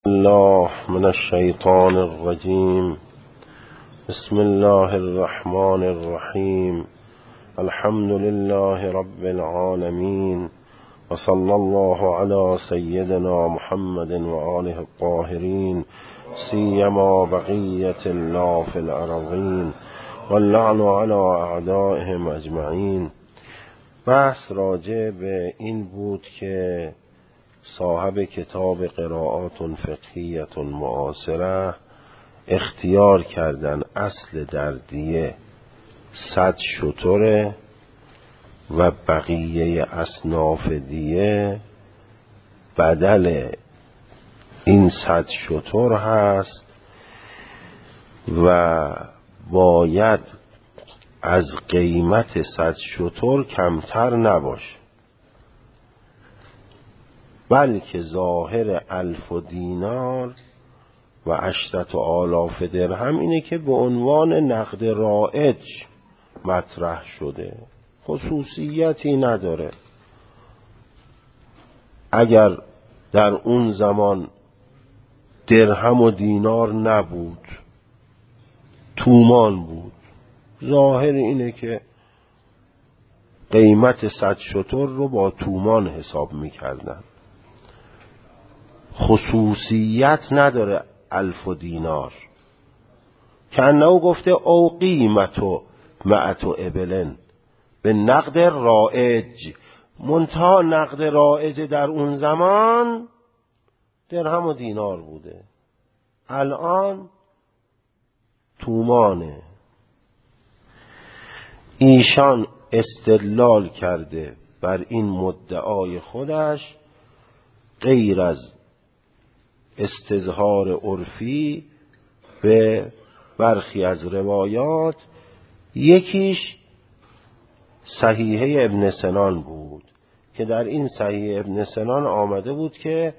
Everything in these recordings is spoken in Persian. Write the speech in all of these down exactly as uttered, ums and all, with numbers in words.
الله من الشيطان الرجيم. بسم الله الرحمن الرحيم. الحمد لله رب العالمين، وصلى الله على سيدنا محمد وآله الطاهرين، سيما بقية الله في الأرضين، واللعن على أعدائهم أجمعين. بحث راجع به این بود که صاحب کتاب قرائات فقهیة معاصره اختیار کردن اصل در دیه صد شتره و بقیه اصناف دیه بدل این صد شتر هست و باید از قیمت صد شتر کمتر نباشه، بلکه ظاهر الف و دینار و عشرت و آلاف درهم اینه که به عنوان نقد رایج مطرح شده، خصوصیتی نداره. اگر در اون زمان درهم و دینار نبود، تومان بود، ظاهر اینه که قیمت صد شتر رو با تومان حساب میکردن، خصوصیت نداره الف و دینار. کنه گفته او قیمتو معتو ابلن به نقد رایج، منتها نقد رایج در اون زمان درهم و دینار بوده، الان تومانه. ایشان استدلال کرده بر این مدعای خودش غیر از استظهار عرفی به برخی از روایات، یکیش صحیحه ابن سنان بود که در این صحیحه ابن سنان آمده بود که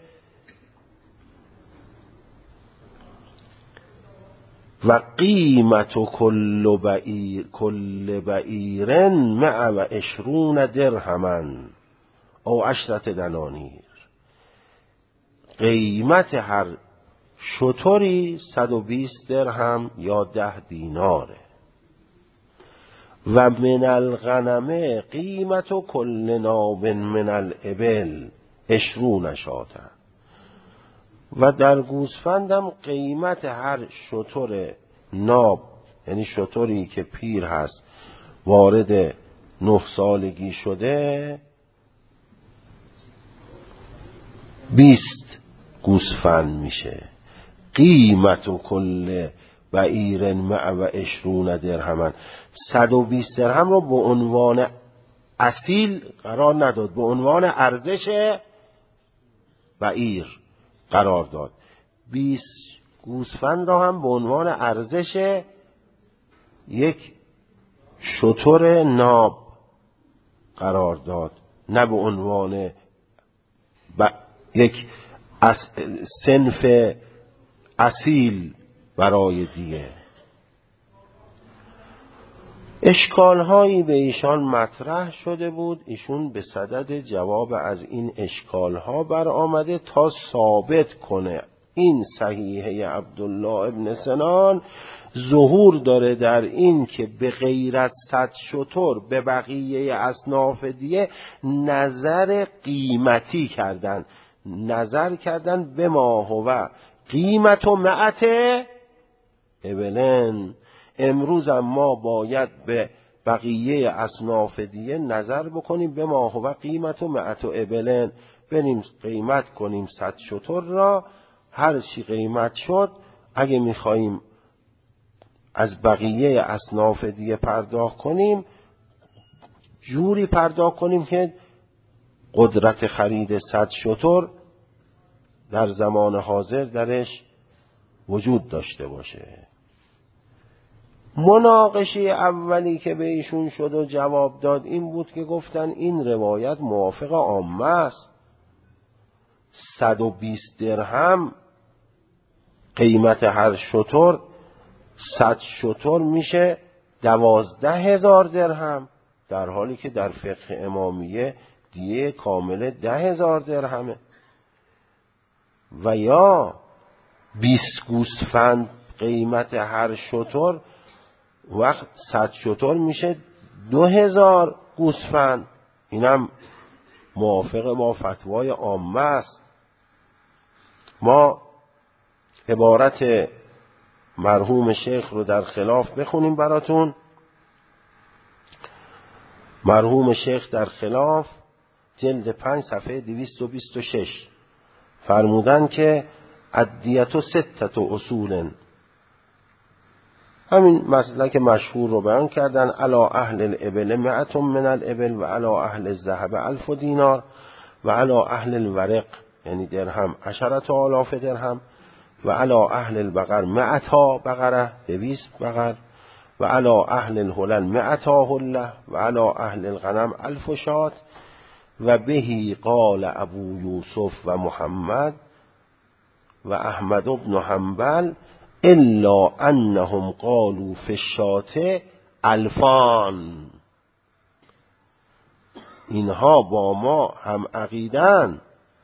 و قیمت کل بعیر کل بعیرن مع و عشرون درهمن او عشرت دنانیر، قیمت هر شتری صد و بیست درهم یا ده دیناره. و من الغنم قیمت و کل ناب من الابل عشرون شاته، و در گوسفندم قیمت هر شتر ناب، یعنی شتری که پیر هست وارد نه سالگی شده، بیست گوسفند میشه. قیمت و کل بعیر مع و عشرون درهمن، صد و بیست درهم رو به عنوان اصیل قرار نداد، به عنوان ارزش بعیر قرار داد. بیست گوسفند را هم به عنوان ارزش یک شتر ناب قرار داد، نه به عنوان ب... یک اس... صنف اصیل برای دیگه. اشکال هایی به ایشان مطرح شده بود، ایشون به صدد جواب از این اشکال ها برآمده تا ثابت کنه این صحیحه عبدالله ابن سنان ظهور داره در این که به غیر از صد شتر به بقیه اصناف دیگه نظر قیمتی کردن، نظر کردن به ما هو قیمت و معت ابلن. امروز ما باید به بقیه اصناف دیگه نظر بکنیم به ما هو قیمت و معت و ابلن، بریم قیمت کنیم صد شتر را، هر چی قیمت شد اگه میخواییم از بقیه اصناف دیگه پرداخت کنیم، جوری پرداخت کنیم که قدرت خرید صد شتر در زمان حاضر درش وجود داشته باشه. مناقشه اولی که به ایشون شد و جواب داد این بود که گفتن این روایت موافق عامه است. صد و بیست درهم قیمت هر شتر، صد شتر میشه دوازده هزار درهم، در حالی که در فقه امامیه دیه کامل ده هزار درهمه. و یا بیست گوسفند قیمت هر شتر، وقت صد شتر میشه دو هزار گوسفند. اینم موافق با فتوای عامه است. ما عبارت مرحوم شیخ رو در خلاف بخونیم براتون. مرحوم شیخ در خلاف جلد پنج صفحه دویست و بیست و شش فرمودن که الدیت ستت اصول، همین مسئله که مشهور رو بیان کردن، علی اهل الابل مئت من الابل و علی اهل الذهب الف دینار و علی اهل الورق یعنی درهم عشرة آلاف درهم و علی اهل البقر مئتا بقره دویست بقر و علی اهل الحلل مئتا حله و علی اهل الغنم الف شات و بهی قال ابو یوسف و محمد و احمد بن حنبل الا انهم قالوا فی الشات الفان. اینها با ما هم عقیدن.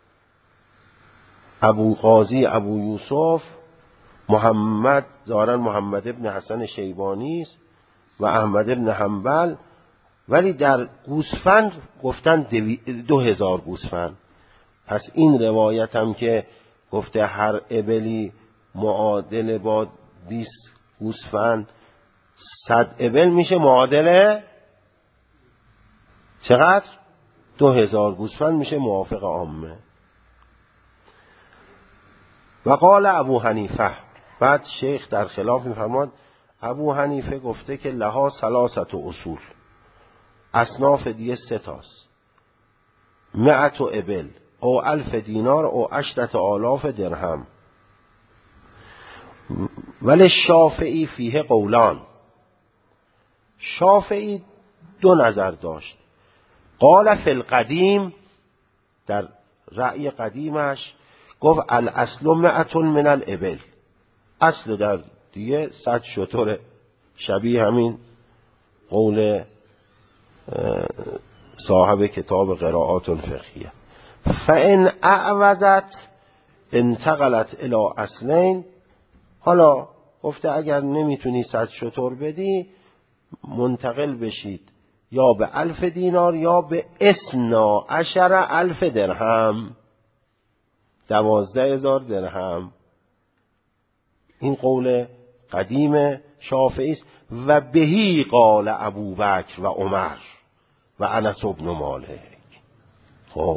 ابو قاضی ابو یوسف محمد ظاهرا محمد ابن حسن شیبانی است و احمد ابن حنبل، ولی در گوسفند گفتن دو هزار گوسفند. پس این روایت هم که گفته هر ابلی معادل با بیست گوسفند صد ابل میشه معادل چقدر؟ دو هزار گوسفند میشه موافق عامه. و قال ابو حنیفه، بعد شیخ در خلاف میفرماد ابو حنیفه گفته که لها ثلاثت اصول، اصناف دیگه سه تاست، مئت و ابل او الف دینار او عشرة آلاف درهم. ولی شافعی فیه قولان، شافعی دو نظر داشت. قال فی القدیم، در رأی قدیمش گفت الاصل مئت من الابل، اصل در دیگه صد شتره، شبیه همین قول صاحب کتاب قرائات الفقهیه. فان اعوزت انتقلت الی اصلین، حالا گفته اگر نمیتونی صد شتر بدی منتقل بشید یا به الف دینار یا به اثنا عشر الف درهم، دوازده هزار درهم. این قول قدیم شافعی است. و بهی قال ابوبکر و عمر و انس بن مالک. خب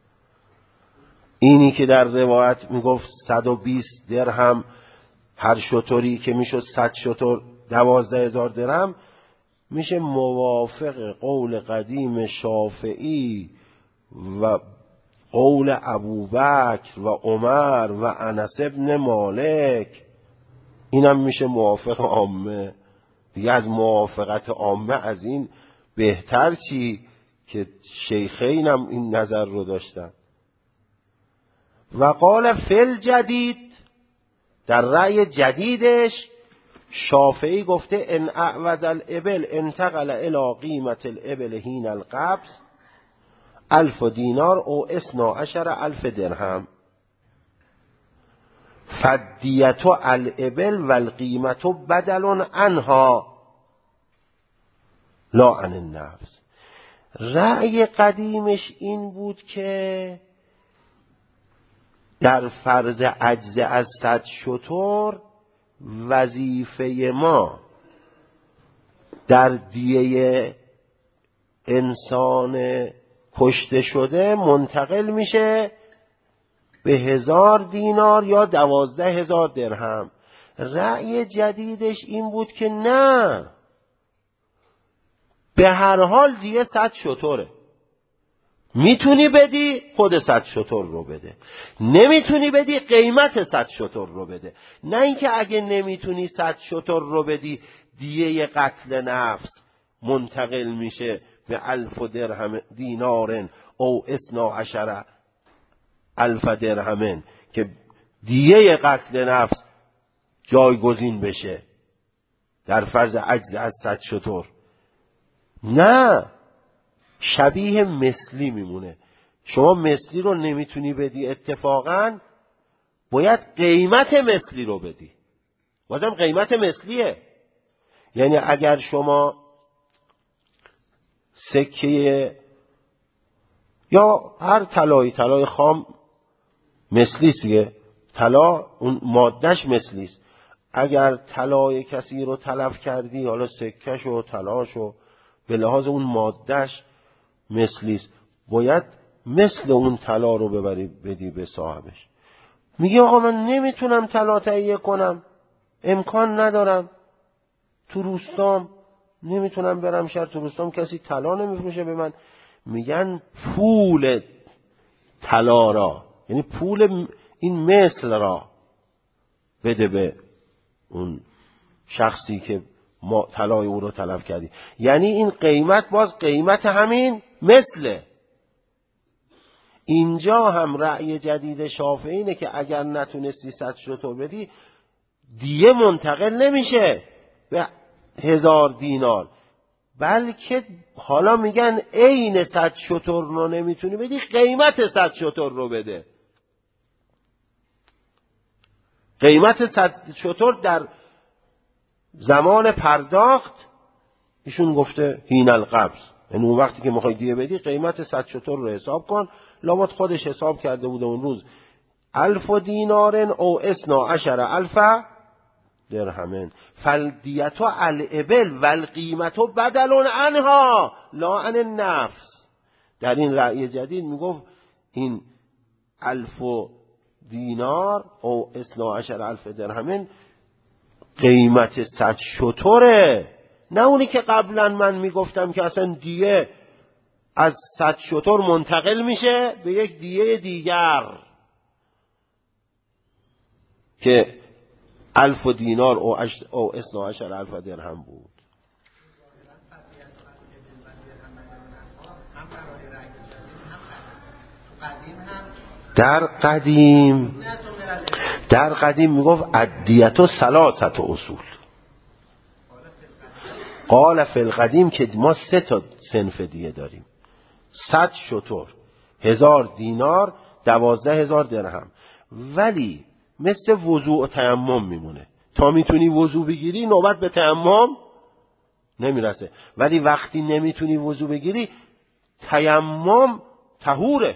اینی که در روایت میگفت صد و بیست درهم هر شتری که میشد صد شتر دوازده هزار درهم، میشه موافق قول قدیم شافعی و قول ابوبکر و عمر و انس بن مالک. اینم میشه موافق عامه. دیگه از موافقت عامه از این بهتر چی که شیخین هم این نظر رو داشتن. و قال فل جدید، در رأی جدیدش شافعی گفته ان اعوذ الابل انتقل الى قیمت الابل حین القبض الف دینار او اثنا عشر الف درهم، فدیت الابل و القیمت بدل عنها لا عن النفس. رأی قدیمش این بود که در فرض عجز از صد شتر وظیفه ما در دیه انسان کشته شده منتقل میشه به هزار دینار یا دوازده هزار درهم. رأی جدیدش این بود که نه، به هر حال دیگه صد شتره، میتونی بدی خود صد شتر رو بده، نمیتونی بدی قیمت صد شتر رو بده. نه اینکه اگه نمیتونی صد شتر رو بدی دیه قتل نفس منتقل میشه به الف درهم دینارن او اثنا عشر الف درهمن که دیه قتل نفس جایگزین بشه در فرض عجز از صد شتر. نه، شبیه مثلی میمونه. شما مثلی رو نمیتونی بدی اتفاقا، باید قیمت مثلی رو بدی. بازم قیمت مثلیه. یعنی اگر شما سکه یا هر طلایی، طلای خام مثلیست دیگه، طلا اون مادهش مثلیست. اگر طلای کسی رو تلف کردی، حالا سکه‌ش و طلاش و به لحاظ اون مادهش مثلیست، باید مثل اون طلا رو ببری بدی به صاحبش. میگه آقا من نمیتونم طلا تهیه کنم، امکان ندارم، تو روستام نمیتونم برم شهر، تو روستام کسی طلا نمیفروشه به من. میگن پول طلا را، یعنی پول این مثل را بده به اون شخصی که ما طلای او رو تلف کردی. یعنی این قیمت باز قیمت همین مثله. اینجا هم رأی جدید شافعی اینه که اگر نتونستی صد شتر بدی، دیه منتقل نمیشه به هزار دینار، بلکه حالا میگن عین صد شتر رو نمیتونی بدی، قیمت صد شتر رو بده. قیمت صد شتر در زمان پرداخت ایشون گفته هین القبض، یعنی اون وقتی که میخوای دیه بدی قیمت صد شتر رو حساب کن. لابد خودش حساب کرده بوده اون روز الف و دینارن او اسنا عشر الف درهمن فالدیتو الابل والقیمتو بدل عنها لا عن النفس. در این رأی جدید میگفت این الف و دینار او اسنا عشر الف درهمن قیمت صد شتره، نه اونی که قبلا من میگفتم که اصلا دیه از صد شتر منتقل میشه به یک دیه دیگر که الف و دینار او, اش... او اسنا عشر الف درهم بود. در قدیم در قدیم میگفت الدیتو ثلاثت اصول. قال فی القدیم که ما سه تا صنف دیه داریم: صد شتر، هزار دینار، دوازده هزار درهم. ولی مثل وضوع و تیمم میمونه. تا میتونی وضوع بگیری نوبت به تیمم نمیرسه، ولی وقتی نمیتونی وضوع بگیری تیمم طهوره.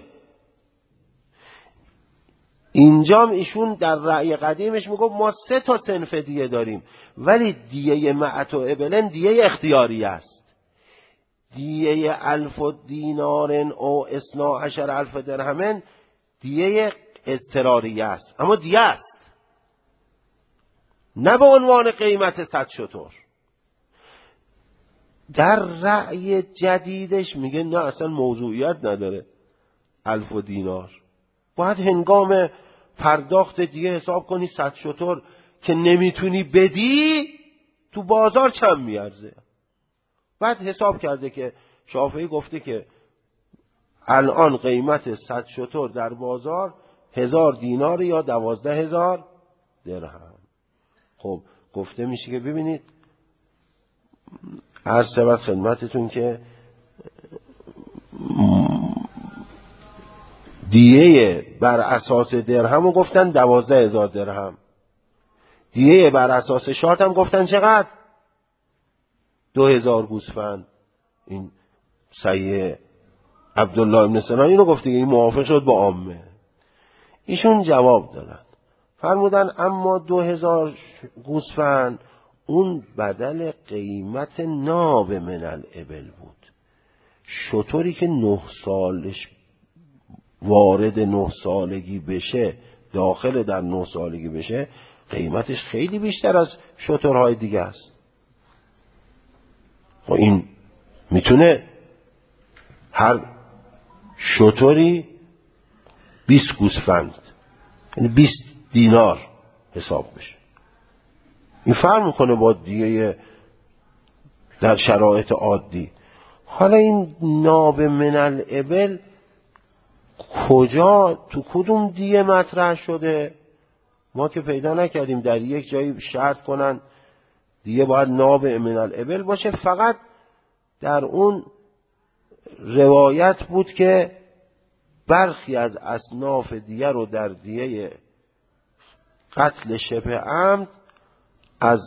اینجام ایشون در رأی قدیمش میگه ما سه تا صنف دیه داریم، ولی دیه معت و ابلن دیه اختیاری است. دیه الف و دینارن او اسنا عشر الف درهمن دیه اضطراری است، اما دیه است، نه به عنوان قیمت صد شتر. در رأی جدیدش میگه نه اصلا موضوعیت نداره الف و دینار، باید هنگام پرداخت دیگه حساب کنی صد شتر که نمیتونی بدی تو بازار چند میارزه. بعد حساب کرده که شافعی گفته که الان قیمت صد شتر در بازار هزار دینار یا دوازده هزار درهم. خب گفته میشه که ببینید عرض شود خدمتتون که دیه بر اساس درهم رو گفتن دوازده هزار درهم، دیه بر اساس شات هم گفتن چقدر؟ دو هزار گوسفند. این صحیح عبدالله ابن سنان اینو گفته، این موافق شد با عامه. ایشون جواب دادن فرمودن اما دو هزار گوسفند اون بدل قیمت ناب من الابل بود. شطوری که نه سالش وارد نه سالگی بشه، داخل در نه سالگی بشه، قیمتش خیلی بیشتر از شترهای دیگه است. و این میتونه هر شتری بیست گوسفند یعنی بیست دینار حساب بشه. این فرق میکنه با دیگه در شرایط عادی. حالا این ناب من الابل کجا تو کدوم دیه مطرح شده؟ ما که پیدا نکردیم در یک جایی شرط کنن دیه باید ناب من الابل باشه. فقط در اون روایت بود که برخی از اصناف دیه رو در دیه قتل شبه عمد از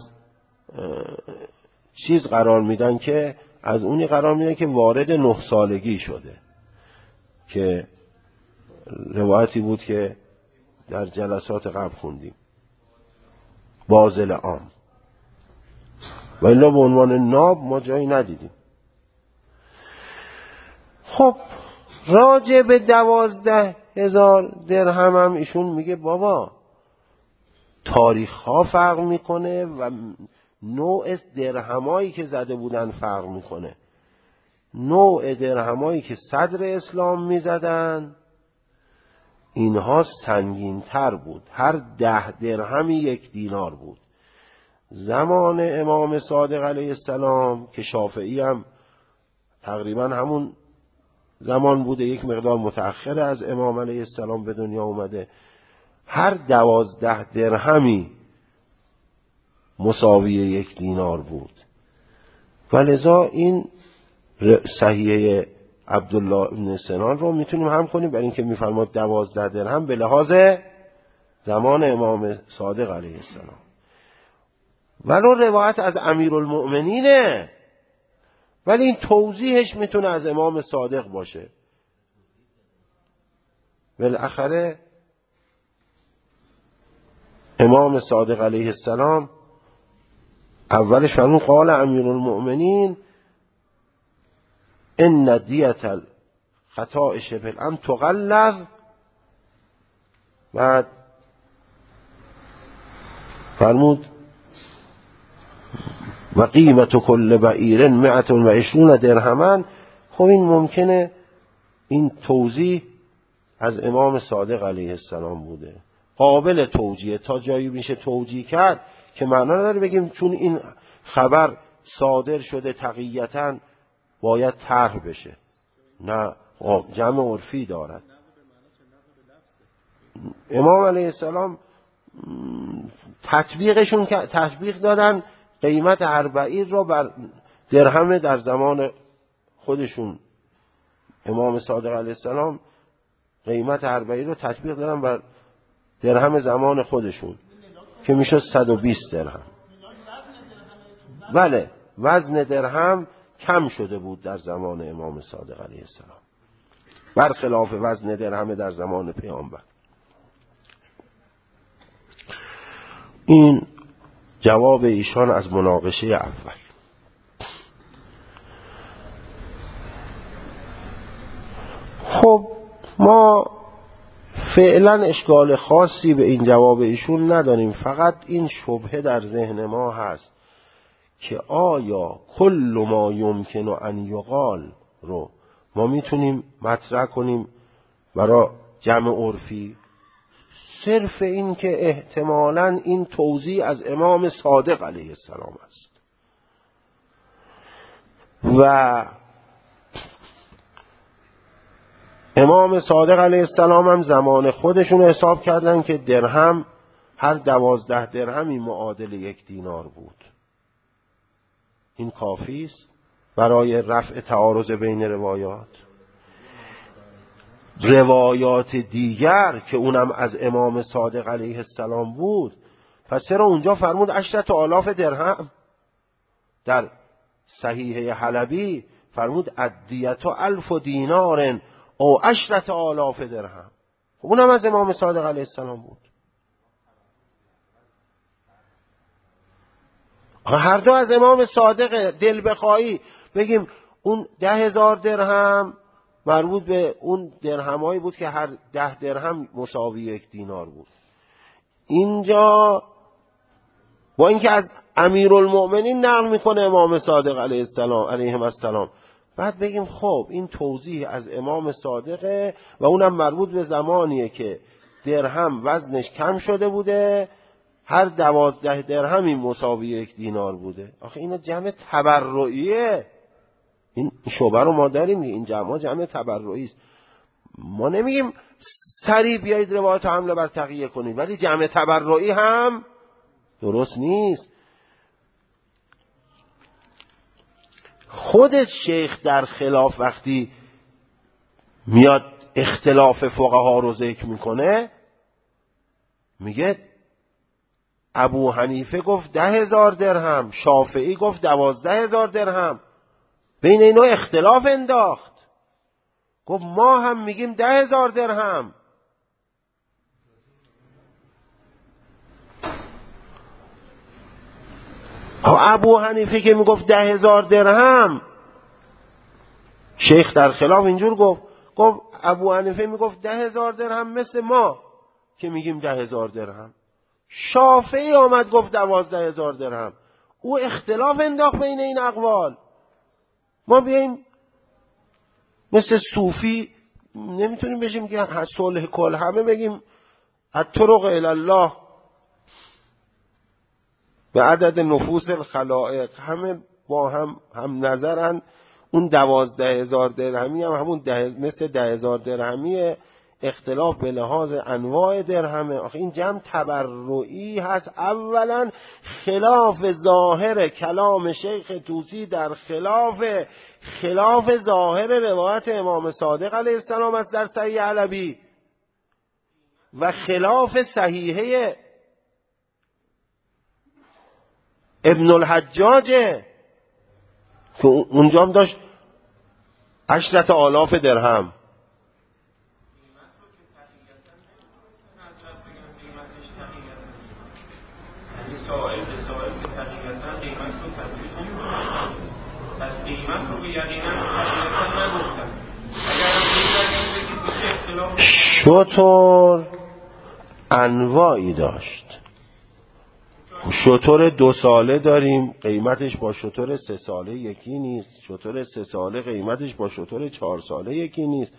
چیز قرار میدن که از اونی قرار میدن که وارد نه سالگی شده، که روایتی بود که در جلسات قبل خوندیم، بازل عام. و الا به عنوان ناب ما جایی ندیدیم. خب راجع به دوازده هزار درهم هم ایشون میگه بابا تاریخ ها فرق میکنه و نوع درهمایی که زده بودن فرق میکنه. نوع درهمایی که صدر اسلام میزدن اینها سنگین تر بود، هر ده درهمی یک دینار بود. زمان امام صادق علیه السلام که شافعی هم تقریبا همون زمان بوده، یک مقدار متأخر از امام علیه السلام به دنیا اومده، هر دوازده درهمی مساوی یک دینار بود. و لذا این صحیحه عبدالله ابن سنان رو میتونیم هم کنیم، برای اینکه میفرماد دوازده درهم به لحاظ زمان امام صادق علیه السلام. ولو روایت از امیرالمؤمنینه، ولی این توضیحش میتونه از امام صادق باشه. بالاخره امام صادق علیه السلام اولش فرمود قال امیرالمؤمنین ان دیت الخطاء شبه العمد تغلظ، بعد فرمود و قیمت کل بعیر مئة و عشرون درهما. خب این ممکنه این توضیح از امام صادق علیه السلام بوده، قابل توجیه، تا جایی میشه توجیه کرد که معنا نداره بگیم چون این خبر صادر شده تقییتاً باید طرح بشه. نه، جمع عرفی دارد. امام علیه السلام تطبیقشون تطبیق دادن قیمت هر بعیر را بر درهم در زمان خودشون. امام صادق علیه السلام قیمت هر بعیر رو تطبیق دادن بر درهم زمان خودشون که میشه صد و بیست درهم. بله، وزن درهم کم شده بود در زمان امام صادق علیه السلام برخلاف وزن درهم در زمان پیامبر. این جواب ایشان از مناقشه اول. خب ما فعلا اشکال خاصی به این جواب ایشون نداریم، فقط این شبهه در ذهن ما هست که آیا کل ما یمکن ان یقال رو ما میتونیم مطرح کنیم برای جمع عرفی، صرف این که احتمالاً این توضیح از امام صادق علیه السلام است و امام صادق علیه السلام هم زمان خودشون حساب کردن که درهم هر دوازده درهمی معادل یک دینار بود. این کافی است برای رفع تعارض بین روایات. روایات دیگر که اونم از امام صادق علیه السلام بود، پس چرا اونجا فرمود عشرت آلاف درهم؟ در صحیحه حلبی فرمود ادیت الف دینار او عشرت آلاف درهم. اونم از امام صادق علیه السلام بود. هر دو از امام صادق. دل بخواهی بگیم اون ده هزار درهم مربوط به اون درهمایی بود که هر ده درهم مساوی یک دینار بود. اینجا با اینکه از امیرالمؤمنین نقل میکنه امام صادق علیه السلام علیه السلام، بعد بگیم خب این توضیح از امام صادقه و اونم مربوط به زمانیه که درهم وزنش کم شده بوده، هر دوازده درهمی مساوی یک دینار بوده. آخه اینا جمع تبرعیه. این شعبه رو ما داریم، این جمع جمع تبرعی است. ما نمیگیم سریع بیایید روایت حمله بر تقیه کنید، ولی جمع تبرعی هم درست نیست. خود شیخ در خلاف وقتی میاد اختلاف فقها رو ذکر میکنه، میگه ابو حنیفه گفت ده هزار درهم، شافعی گفت دوازده هزار درهم. بین اینا اختلاف انداخت، گفت ما هم میگیم ده هزار درهم. ابو حنیفه که میگفت ده هزار درهم، شیخ در خلاف اینجور گفت، گفت ابو حنیفه میگفت ده هزار درهم مثل ما که میگیم ده هزار درهم. شافعی آمد گفت دوازده هزار درهم. او اختلاف انداخت بین این اقوال. ما بیاییم مثل صوفی نمیتونیم بشیم که صلح کل همه بگیم الطرق الی الله به عدد نفوس الخلائق، همه با هم هم نظرن. اون دوازده هزار درهمی هم همون ده مثل ده هزار درهمیه، اختلاف به لحاظ انواع درهمه. آخه این جمع تبرعی هست. اولا خلاف ظاهر کلام شیخ طوسی در خلاف خلاف ظاهر روایت امام صادق علیه السلام است در صحیح علوی و خلاف صحیحه ابن الحجاجه که اونجا هم داشت عشرت آلاف درهم. شتر انواعی داشت. شتر دو ساله داریم، قیمتش با شتر سه ساله یکی نیست. شتر سه ساله قیمتش با شتر چهار ساله یکی نیست.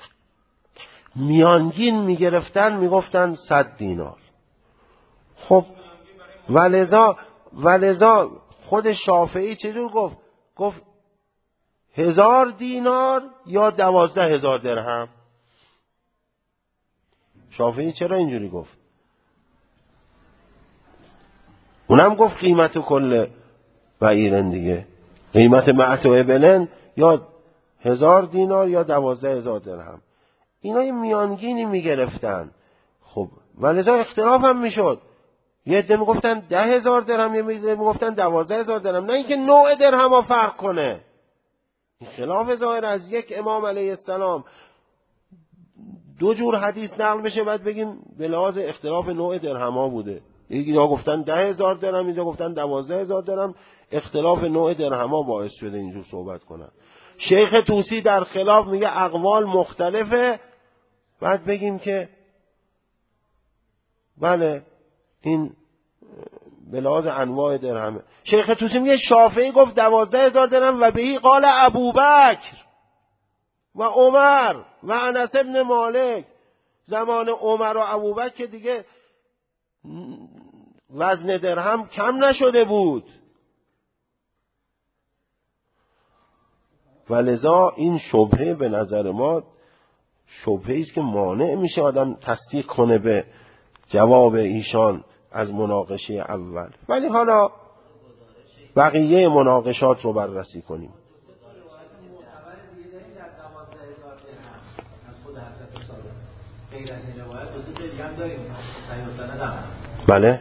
میانگین میگرفتن میگفتن صد دینار. خب ولذا ولذا خود شافعی چجور گفت؟ گفت هزار دینار یا دوازده هزار درهم. شافعی چرا اینجوری گفت؟ اونم گفت قیمت کل بعیرن دیگه، قیمت معت و ابلن یا هزار دینار یا دوازده هزار درهم. اینا یه میانگینی میگرفتن. خب ولذا اختلاف هم میشد. یه عده میگفتن ده هزار درهم، یه عده میگفتن دوازده هزار درهم. نه اینکه نوع درهم ها فرق کنه. این خلاف ظاهر از یک امام علیه السلام دو جور حدیث نقل بشه بعد بگیم به لحاظ اختلاف نوع درهم ها بوده. اینا گفتن ده هزار درهم، اینا گفتن دوازده هزار درهم. اختلاف نوع درهم ها باعث شده اینجور صحبت کنن. شیخ طوسی در خلاف میگه اقوال مختلفه، بعد بگیم که بله این به لحاظ انواع درهمه. شیخ طوسی میگه شافعی گفت دوازده هزار درهم و بهی قال ابوبکر و عمر و انس ابن مالک. زمان عمر و ابوبکر که دیگه وزن درهم کم نشده بود. ولذا این شبهه به نظر ما شبهه است که مانع میشه آدم تصدیق کنه به جواب ایشان از مناقشه اول. ولی حالا بقیه مناقشات رو بررسی کنیم. بله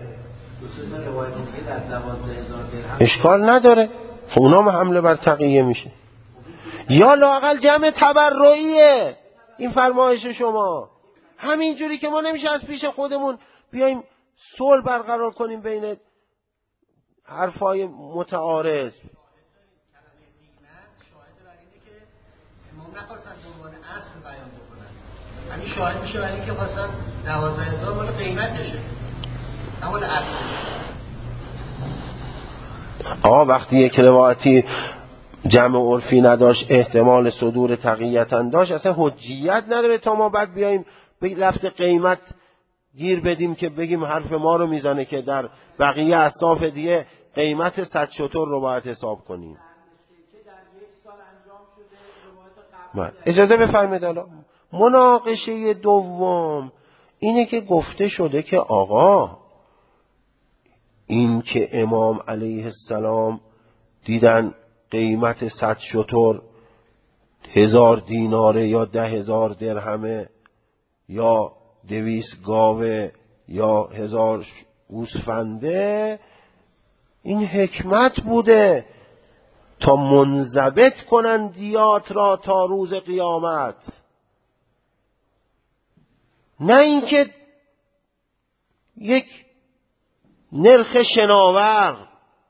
اشکال نداره، اونا هم حمله بر تقیه میشه. یا لااقل جمع تبرعیه این فرمایش شما. همینجوری که ما نمیشه از پیش خودمون بیایم صلح برقرار کنیم بین حرفای متعارض. همین شاهد میشه برای اینکه خواستن دوازده هزار مال قیمتشه، همون اصل. آه وقتی یک روایتی جمع عرفی نداشت احتمال صدور تقییتا داشت، اصلا حجیت نداره تا ما بعد بیاییم به لفظ قیمت گیر بدیم که بگیم حرف ما رو میزنه که در بقیه اصناف دیگه قیمت صد شتر رو باید حساب کنیم. اجازه بفرمایید. حالا مناقشه دوم اینه که گفته شده که آقا این که امام علیه السلام دیدن قیمت صد شتر هزار دیناره یا ده هزار درهمه یا دویست گاوه یا هزار گوسفنده این حکمت بوده تا منضبط کنند دیات را تا روز قیامت، نه اینکه یک نرخ شناور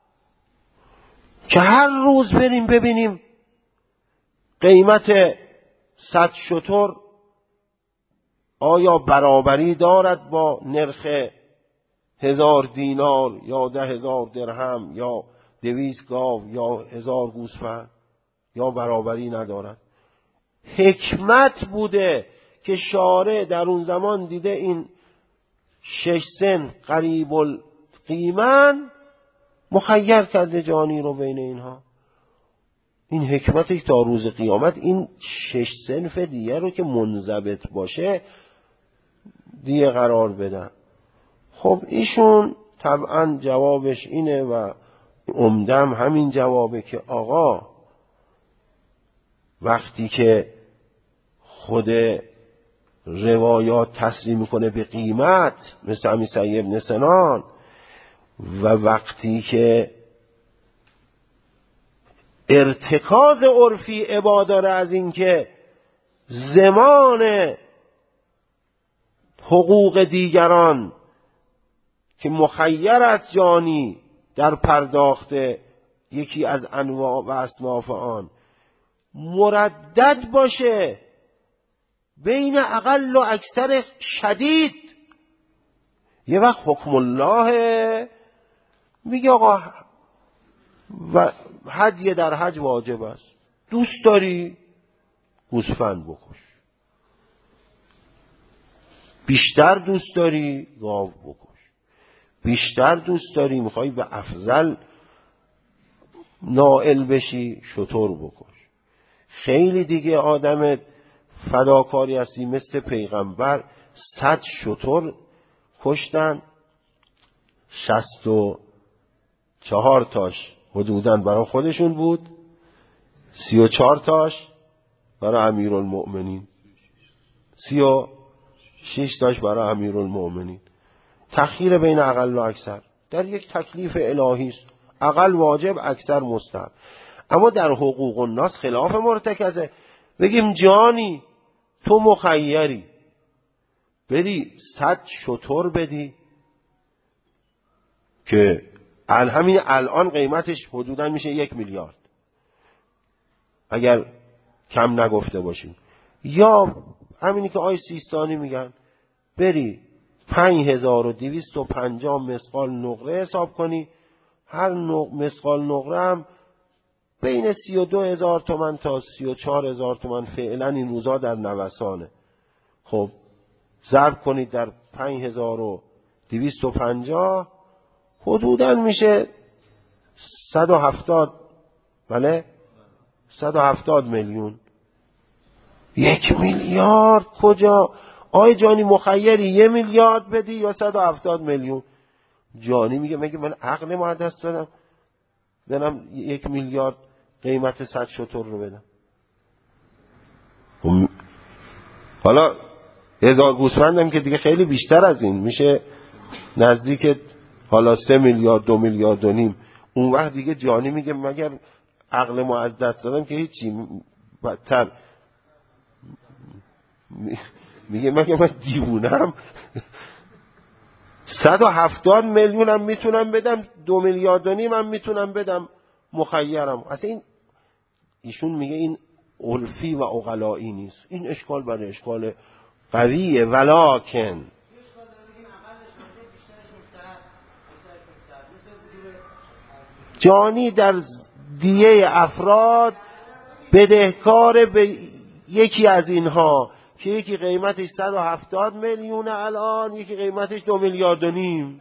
که هر روز بریم ببینیم قیمت صد شتر آیا برابری دارد با نرخ هزار دینار یا ده هزار درهم یا دویست گاو یا هزار گوسفند، یا برابری ندارد. حکمت بوده که شارع در اون زمان دیده این شش سن قریب القیمن، مخیر کرده جانی رو بین اینها. این حکمتی تا روز قیامت این شش صنف دیگه رو که منضبط باشه دیگه قرار بدن. خب ایشون طبعا جوابش اینه و عمدم همین جوابه که آقا وقتی که خود روایات تصریح میکنه به قیمت مثل همین سعی ابن سنان، و وقتی که ارتکاز عرفی ابا داره از این که زمان حقوق دیگران که مخیر از جانی در پرداخت یکی از انواع و اصناف آن مردد باشه بین اقل و اکثر شدید، یه وقت حکم الله میگه آقا و هدیه در حج واجب است، دوست داری گوسفند بکش، بیشتر دوست داری گاو بکش، بیشتر دوست داری میخوای به افضل نائل بشی شتر بکش. خیلی دیگه آدم فداکاری هستی مثل پیغمبر صد شتر کشتن، شست و چهار تاش حدوداً برای خودشون بود، سی و چهار تاش برای امیرالمؤمنین، سی و شش تاش برای امیرالمؤمنین. تخییر بین اقل و اکثر در یک تکلیف الهی است، اقل واجب اکثر مستحب. اما در حقوق الناس خلاف مرتکزه. بگیم جانی تو مخیری بری صد شتر بدی که همین الان قیمتش حدودا میشه یک میلیارد اگر کم نگفته باشیم، یا همینی که آی سیستانی میگن بری پنج هزار و دویست و پنجاه مسقال نقره حساب کنی، هر مسقال نقره هم بین سی و دو هزار تومن تا سی و چهار هزار تومن فعلا این روزا در نوسانه. خب ضرب کنید در پنج هزار و دویست و پنجاه حدوداً میشه صد و هفتاد، بله صد و هفتاد میلیون. یک میلیارد کجا؟ آی جانی مخیری یه میلیارد بدی یا صد و هفتاد میلیون؟ جانی میگه مگه من عقل ما دست دادم بدم یک میلیارد قیمت صد شتر رو بدم؟ حالا هزار گوسفندم که دیگه خیلی بیشتر از این میشه، نزدیک حالا سه میلیارد دو میلیارد و نیم. اون وقت دیگه جانی میگه مگر عقل ما از دست دادم که هیچی، بدتر میگه مگه من دیوونم؟ صد و هفتاد میلیونم میتونم بدم، دو میلیارد و نیم هم میتونم بدم، مخیرم. اصلا این ایشون میگه این عرفی و عقلایی نیست، این اشکال برای اشکال قویه. ولکن جانی در دیه افراد بدهکار به یکی از اینها که یکی قیمتش صد و هفتاد میلیونه الان، یکی قیمتش دو میلیارد و نیم.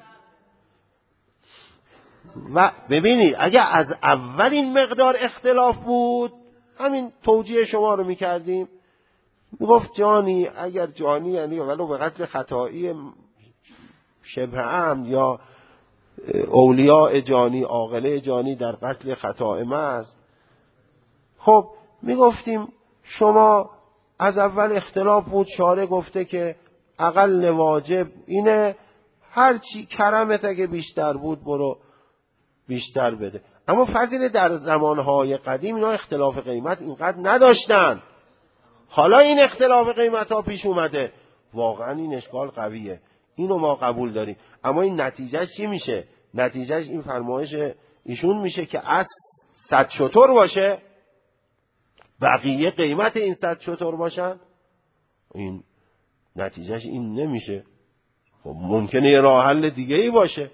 و ببینید اگه از اول این مقدار اختلاف بود همین توجیه شما رو میکردیم، میگفت جانی اگر جانی یعنی ولو به قتل خطایی شبه عمد یا اولیاء جانی عاقله جانی در قتل خطا محض، خب میگفتیم شما از اول اختلاف بود، شارع گفته که اقل واجب اینه، هر چی کرمت اگه بیشتر بود برو بیشتر بده. اما فضیل در زمانهای قدیم اینا اختلاف قیمت اینقدر نداشتن. حالا این اختلاف قیمت ها پیش اومده، واقعا این اشکال قویه، اینو ما قبول داریم. اما این نتیجهش چی میشه؟ نتیجهش این فرمایش ایشون میشه که از صد شتر باشه، بقیه قیمت این صد شتر باشن. این نتیجهش این نمیشه. خب ممکنه یه راه حل دیگه ای باشه.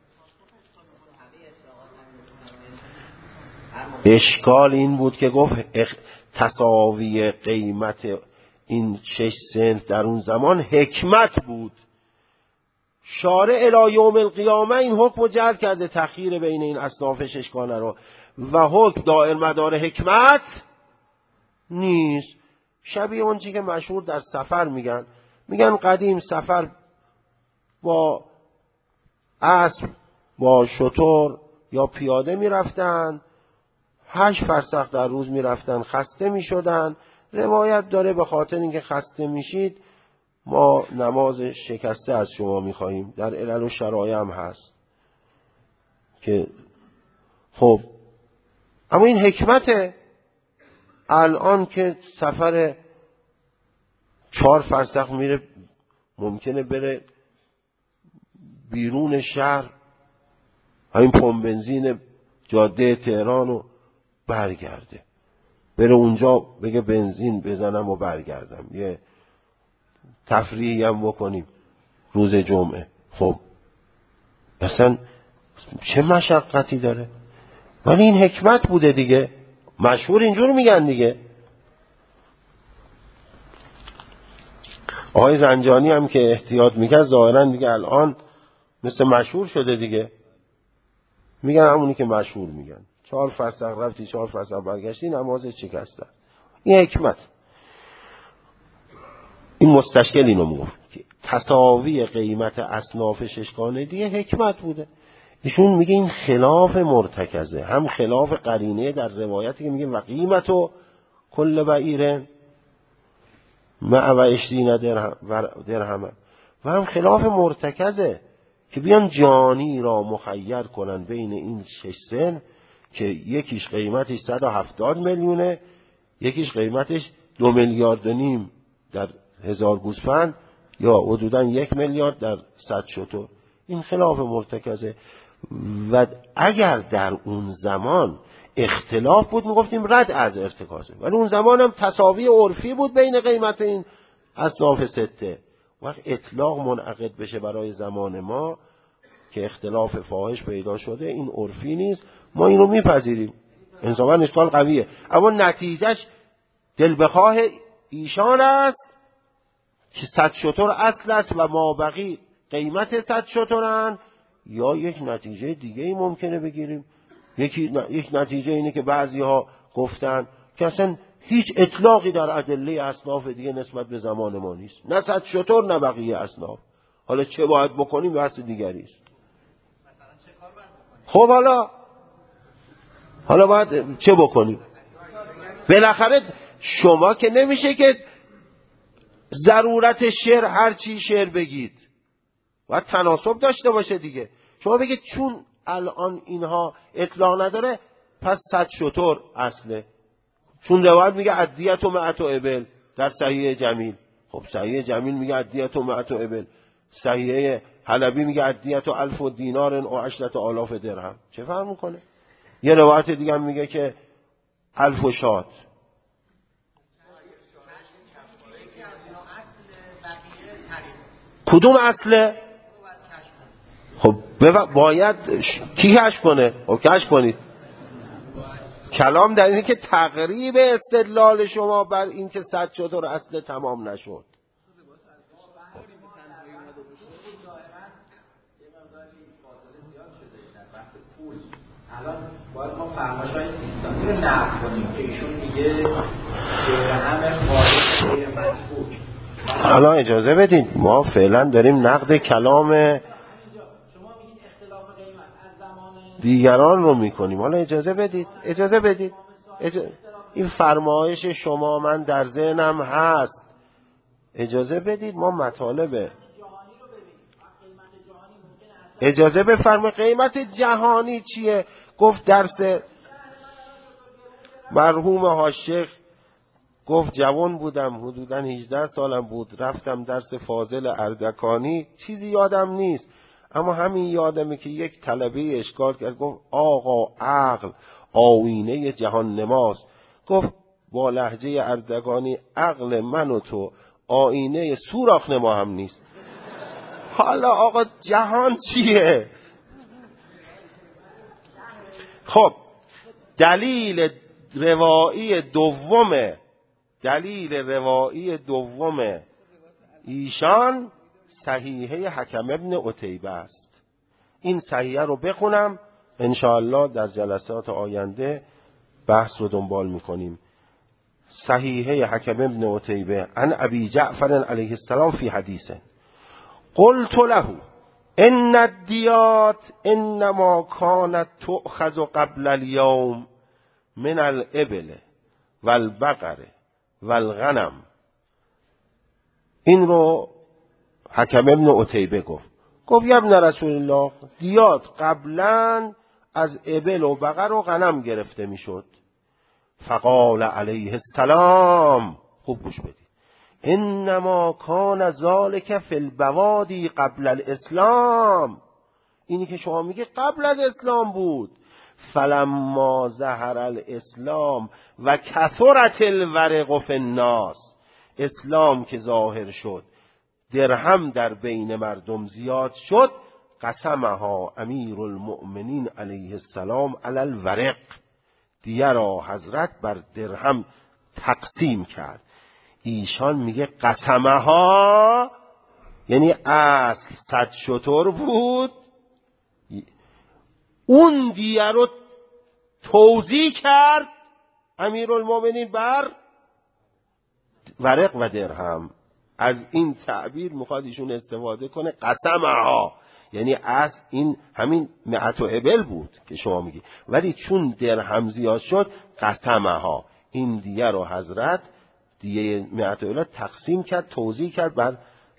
اشکال این بود که گفت تساوی قیمت این شش صنف در اون زمان حکمت بود. شارع الی یوم القیامه این حکم رو جعل کرده، تخییر بین این اصناف ششگانه رو، و حکم دائر مدار حکمت نیست. شبیه اون چیزی که مشهور در سفر میگن، میگن قدیم سفر با اسب با شتر یا پیاده میرفتن، هشت فرسخ در روز میرفتن، خسته میشدن. روایت داره به خاطر اینکه خسته میشید ما نماز شکسته از شما میخواییم. در علل و شرایع هم هست که خب اما این حکمته. الان که سفر چهار فرسخ میره، ممکنه بره بیرون شهر، همین پمپ بنزین جاده تهران رو برگرده، بره اونجا بگه بنزین بزنم و برگردم، یه تفریحی هم بکنیم روز جمعه. خب اصلا چه مشقتی داره؟ ولی این حکمت بوده دیگه. مشهور اینجور میگن دیگه. آقای زنجانی هم که احتیاط میکرد ظاهرا دیگه الان مثل مشهور شده دیگه. میگن همونی که مشهور میگن، چهار فرسخ رفتی چهار فرسخ برگشتی نماز شکسته. این حکمت. این مستشکل اینو میگفت که تساوی قیمت اصناف ششگانه دیگه حکمت بوده. ایشون میگه این خلاف مرتکزه، هم خلاف قرینه در روایتی که میگه و قیمتو کل بعیرن مع و عشرین درهم، و هم خلاف مرتکزه که بیان جانی را مخیر کنن بین این شش سن که یکیش قیمتش صد و هفتاد میلیونه، یکیش قیمتش دو میلیارد و نیم در هزار گوسفند، یا حدوداً یک میلیارد در صد شتر. این خلاف مرتکزه. و اگر در اون زمان اختلاف بود میگفتیم رد از ارتکازه، ولی اون زمان هم تساوی عرفی بود بین قیمت این اصناف سته. وقت اطلاق منعقد بشه برای زمان ما که اختلاف فاحش پیدا شده، این عرفی نیست، ما این رو میپذیریم، انصافا اشکال قویه. اما نتیجهش دل بخواه ایشان است که صد شتر اصل است و ما بقی قیمت صد شترن، یا یک نتیجه دیگه ای ممکنه بگیریم. یکی یک نتیجه اینه که بعضی ها گفتن که اصلا هیچ اطلاقی در ادله اصناف دیگه نسبت به زمان ما نیست، نه صد شتر نه بقیه اصناف. حالا چه باید بکنیم بحث دیگری است. خب حالا حالا باید چه بکنیم؟ بالاخره شما که نمیشه که ضرورت شعر هر چی شعر بگید، باید تناسب داشته باشه دیگه. شما بگید چون الان اینها اطلاق نداره پس صد شتر اصله، چون روایت میگه ادیت و معت و ابل در صحیح جمیل. خب صحیح جمیل میگه ادیت و معت و ابل، صحیح حلبی میگه ادیت و الف و دینار و عشرت آلاف درهم. چه فرق میکنه؟ یه روایت دیگه هم میگه که الف و شات. کدوم اصله؟ خب باید کی کشف کنه؟ خب کشف کنید. کلام در اینه که تقریب استدلال شما بر این که صد شتر اصل تمام نشد. الان باید ما فرمایش‌های سیستمی رو نقد کنیم که ایشون میگه درهم خارج غیر مسبوق. حالا اجازه بدید ما فعلا داریم نقد کلام دیگران رو میکنیم. حالا اجازه بدید اجازه بدید اجازه... این فرمایش شما من در ذهنم هست، اجازه بدید ما مطالب اجازه بفرمایید قیمت جهانی چیه؟ گفت درس مرحوم حاج گفت جوان بودم، حدوداً هجده سالم بود، رفتم درس فاضل اردکانی، چیزی یادم نیست، اما همین یادمه که یک طلبه اشکال کرد، گفت آقا عقل آینه جهان نماست. گفت با لهجه اردکانی عقل من و تو آینه سوراخ نما هم نیست. حالا آقا جهان چیه؟ خب دلیل روایی دومه دلیل روایی دوم ایشان صحیحه حکم ابن عتیبه است. این صحیحه رو بخونم انشاءالله در جلسات آینده بحث رو دنبال میکنیم. صحیحه حکم ابن عتیبه عن ابی جعفر علیه السلام فی حدیثه قلت له ان الدیات انما كانت تؤخذ قبل اليوم من الابل والبقر والغنم. این رو حکم ابن عتیبه گفت. گفت یا ابن رسول الله، دیات قبلا از ابل و بقر و غنم گرفته میشد. فقال علیه السلام، خوب گوش بدید، انما کان ذالک فی البوادی قبل الاسلام. اینی که شما میگه قبل از اسلام بود. فلما ظهر الاسلام و کثرت الورق فی الناس، اسلام که ظاهر شد درهم در بین مردم زیاد شد، قسمها امیر المؤمنین علیه السلام علی الورق، دیه را حضرت بر درهم تقسیم کرد. ایشان میگه قسمها یعنی اصل صد شتر بود، اون دیه رو توزیع کرد امیرالمومنین بر ورق و درهم. از این تعبیر میخواد ایشون استفاده کنه، قسمها یعنی اصل این همین مئت و ابل بود که شما میگی، ولی چون درهم زیاد شد قسمها، این دیه رو حضرت دیه مئت و ابل تقسیم کرد، توزیع کرد بر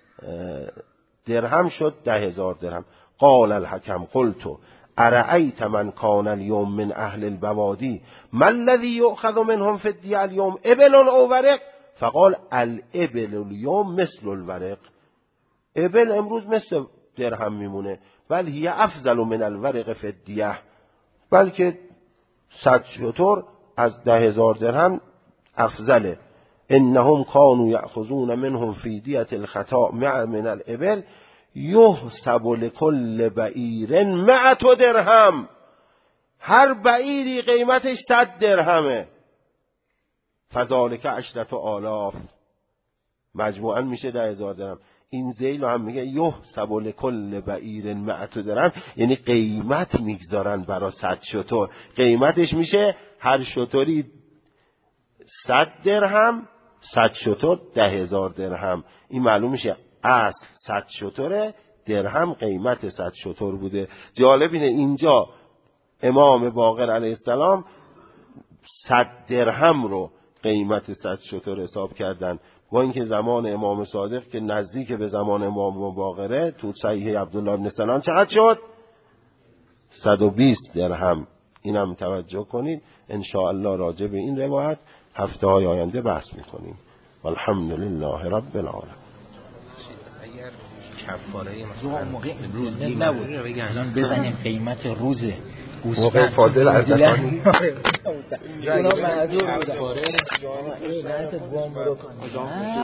درهم، شد ده هزار درهم. قال الحکم قلت ارأیت من کان اليوم من اهل البوادی ما الذی یؤخذ منهم فی الدیه اليوم ابل او ورق؟ فقال الابل اليوم مثل الورق. ابل امروز مثل درهم میمونه، بل هی افضل من الورق فی الدیه، بلکه صد شتر از ده هزار درهم افضله. انهم كانوا یأخذون منهم فی دیة الخطا مع من الابل یحسب لكل بعیر مئة درهم، هر بعیری قیمتش صد درهمه. فذالک عشرة آلاف، مجموعاً میشه ده هزار درهم. این ذیل هم میگه یحسب لكل بعیر مئة درهم، یعنی قیمت میگذارن برای صد شتر، قیمتش میشه هر شتری صد درهم، صد شتر ده هزار درهم. این معلوم میشه اصل صد شتره، درهم قیمت صد شتر بوده. جالب اینه اینجا امام باقر علیه السلام صد درهم رو قیمت صد شتر حساب کردن، با اینکه زمان امام صادق که نزدیک به زمان امام باقره تو صحیح عبدالله بن سلام چقدر شد؟ صد و بیست درهم. اینم توجه کنید. ان شاء الله راجع به این روایت هفته های آینده بحث میکنیم. والحمدلله رب العالمین. اگر کفاره مثلا موقع روز نبود الان بزنیم قیمت روزه موقع فاضل اردکانی اونا معذور بودن.